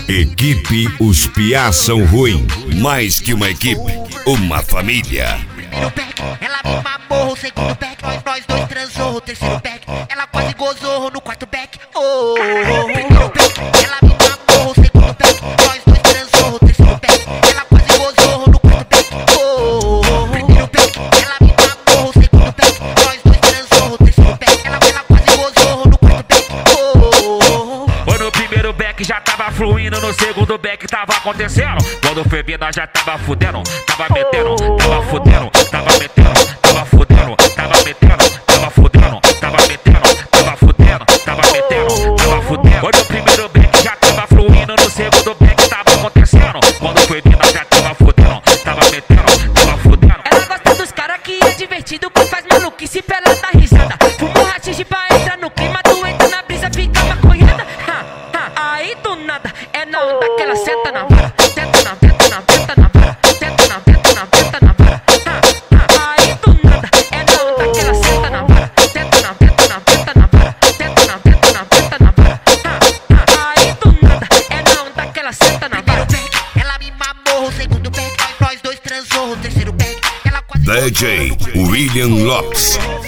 Equipe Os Piá São Ruim. Mais que uma equipe, uma família. Primeiro back, ela me mamou. O segundo back, nós dois transou. O terceiro back, ela quase gozou. No quarto back, oh. Primeiro back, ela me mamou. O segundo back, nós dois transou. O terceiro back, ela quase gozou. No quarto back, oh. Primeiro back, ela me mamou. O segundo back, nós dois transou. O terceiro back, ela quase gozou. No quarto back, oh. Foi no primeiro back já tava fluindo, no segundo back tava acontecendo. Quando foi vir nós já tava fudendo, tava metendo, tava fudendo, tava metendo, tava fudendo, tava metendo, tava fudendo, tava metendo, tava fudendo, tava metendo, tava fudendo. Foi no primeiro back já tava fluindo, no segundo back tava acontecendo. Quando foi vir nós já tava fudendo, tava metendo, tava fudendo. Ela gosta dos cara que é divertido, que faz maluquice pra ela dar risada. Fuma rachixe pra entrar no clima, tu entra na brisa, fica maconhada. Aí do nada, é na onda que ela senta na vara. Tenta na vara, tenta na vara. Aí do nada, é na onda que ela senta na vara. Tenta na vara, tenta na vara. Aí do nada, é na onda que ela senta na vara. Primeiro back, ela me mamou. O segundo back, nós dois transou. O terceiro back, ela quase DJ William Lopes.